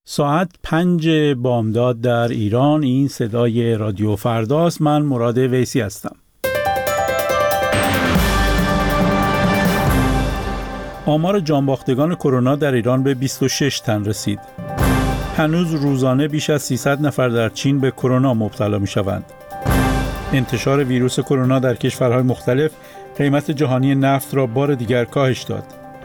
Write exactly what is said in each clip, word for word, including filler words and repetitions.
ساعت پنج بامداد در ایران. این صدای رادیو فرداست. من مراد ویسی هستم. آمار جانباختگان کرونا در ایران به بیست و شش تن رسید. هنوز روزانه بیش از سیصد نفر در چین به کرونا مبتلا می شوند. انتشار ویروس کرونا در کشورهای مختلف قیمت جهانی نفت را بار دیگر کاهش داد.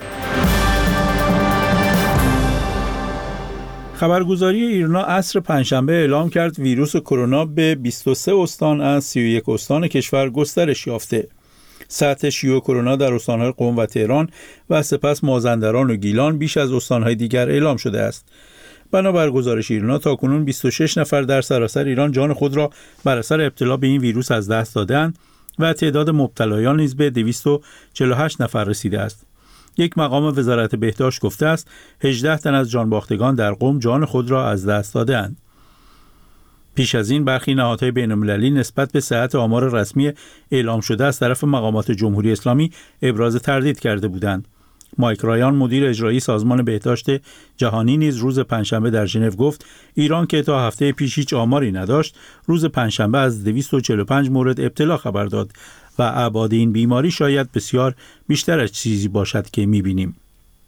خبرگزاری ایرنا عصر پنجشنبه اعلام کرد ویروس کرونا به بیست و سه استان از سی و یک استان کشور گسترش یافته. سطح شیوع کرونا در استان‌های قم و تهران و سپس مازندران و گیلان بیش از استان‌های دیگر اعلام شده است. بنابر گزارش ایرنا تاکنون بیست و شش نفر در سراسر ایران جان خود را بر اثر ابتلا به این ویروس از دست دادند و تعداد مبتلایان نیز به دویست و چهل و هشت نفر رسیده است. یک مقام وزارت بهداشت گفته است هجده تن از جانباختگان در قم جان خود را از دست دادند. پیش از این برخی نهادهای بین‌المللی نسبت به صحت آمار رسمی اعلام شده از طرف مقامات جمهوری اسلامی ابراز تردید کرده بودند. مایک رایان مدیر اجرایی سازمان بهداشت جهانی نیز روز پنجشنبه در ژنو گفت ایران که تا هفته پیش هیچ آماری نداشت روز پنجشنبه از دویست و چهل و پنج مورد ابتلا خبر داد و ابعاد این بیماری شاید بسیار بیشتر از چیزی باشد که می‌بینیم.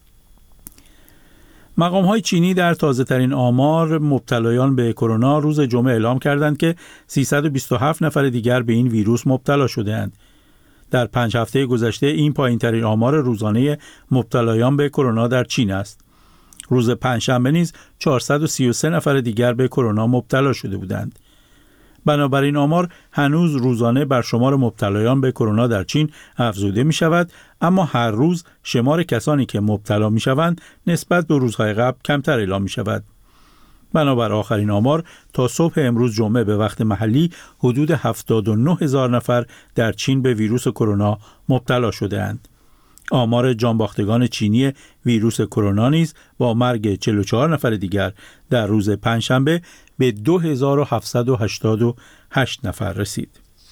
مقام‌های چینی در تازه‌ترین آمار مبتلایان به کرونا روز جمعه اعلام کردند که سیصد و بیست و هفت نفر دیگر به این ویروس مبتلا شده‌اند. در پنج هفته گذشته این پایین‌ترین آمار روزانه مبتلایان به کرونا در چین است. روز پنجشنبه نیز چهارصد و سی و سه نفر دیگر به کرونا مبتلا شده بودند. بنابراین آمار هنوز روزانه بر شمار مبتلایان به کرونا در چین افزوده می شود، اما هر روز شمار کسانی که مبتلا می شوند نسبت به روزهای قبل کمتر اعلام می شود. بنابر آخرین آمار تا صبح امروز جمعه به وقت محلی حدود هفتاد و نه هزار نفر در چین به ویروس کرونا مبتلا شده اند. آمار جانباختگان چینی ویروس کرونا نیز با مرگ چهل و چهار نفر دیگر در روز پنجشنبه به دو هزار و هفتصد و هشتاد و هشت نفر رسید.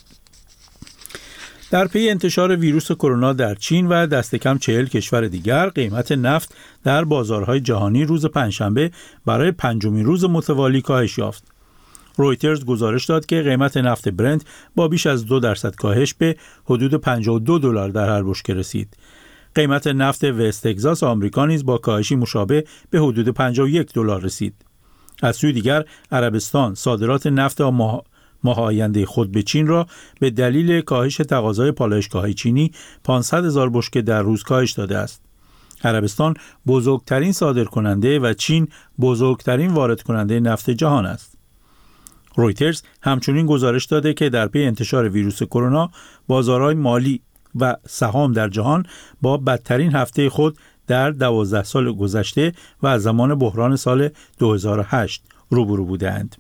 در پی انتشار ویروس کرونا در چین و دست کم چهل کشور دیگر قیمت نفت در بازارهای جهانی روز پنجشنبه برای پنجمین روز متوالی کاهش یافت. رویترز گزارش داد که قیمت نفت برنت با بیش از دو درصد کاهش به حدود پنجاه و دو دلار در هر بشکه رسید. قیمت نفت وست تگزاس آمریکا نیز با کاهشی مشابه به حدود پنجاه و یک دلار رسید. از سوی دیگر عربستان صادرات نفت ماه ماه آینده خود به چین را به دلیل کاهش تقاضای پالایشگاه‌های چینی پانصد هزار بشکه در روز کاهش داده است. عربستان بزرگترین صادرکننده و چین بزرگترین وارد کننده نفت جهان است. رویترز همچنین گزارش داده که در پی انتشار ویروس کرونا بازارهای مالی و سهام در جهان با بدترین هفته خود در دوازده سال گذشته و از زمان بحران سال دو هزار و هشت روبرو بودند.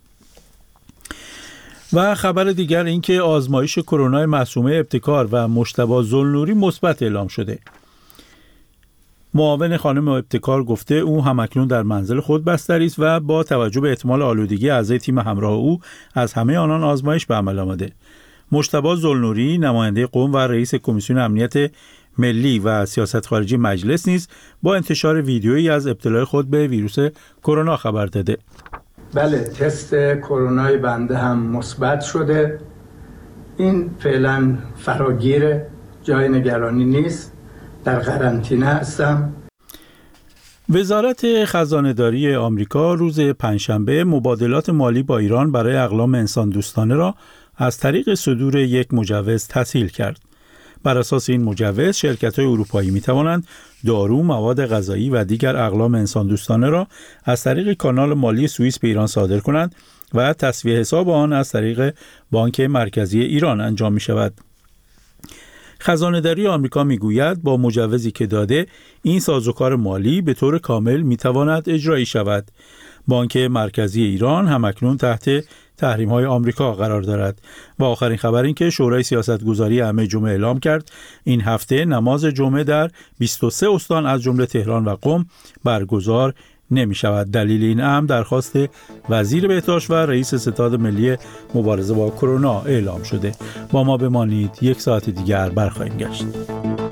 و خبر دیگر این که آزمایش کرونا معصومه ابتکار و مجتبی ذوالنوری مثبت اعلام شده. معاون خانم ابتکار گفته او همکنون در منزل خود بستری است و با توجه به احتمال آلودگی اعضای تیم همراه او از همه آنان آزمایش به عمل آمده. مجتبی ذوالنوری نماینده قم و رئیس کمیسیون امنیت ملی و سیاست خارجی مجلس نیز با انتشار ویدیویی از ابتلای خود به ویروس کرونا خبر داده. بله، تست کرونای بنده هم مثبت شده. این فعلا فراگیره، جای نگرانی نیست. در قرنطینه هستم. وزارت خزانه‌داری آمریکا روز پنجشنبه مبادلات مالی با ایران برای اقلام انسان دوستانه را از طریق صدور یک مجوز تسهیل کرد. بر اساس این مجوز شرکت‌های اروپایی می‌توانند دارو، مواد غذایی و دیگر اقلام انسان دوستانه را از طریق کانال مالی سوئیس به ایران صادر کنند و تسویه حساب آن از طریق بانک مرکزی ایران انجام می‌شود. خزانه‌داری آمریکا می‌گوید با مجوزی که داده این سازوکار مالی به طور کامل می‌تواند اجرایی شود. بانک مرکزی ایران همکنون تحت تحریم‌های آمریکا قرار دارد. و آخرین خبر این که شورای سیاستگذاری همه جمعه اعلام کرد این هفته نماز جمعه در بیست و سه استان از جمله تهران و قم برگزار نمی شود. دلیل این امر درخواست وزیر بهداشت و رئیس ستاد ملی مبارزه با کرونا اعلام شده. با ما بمانید، یک ساعت دیگر برخواهیم گشت.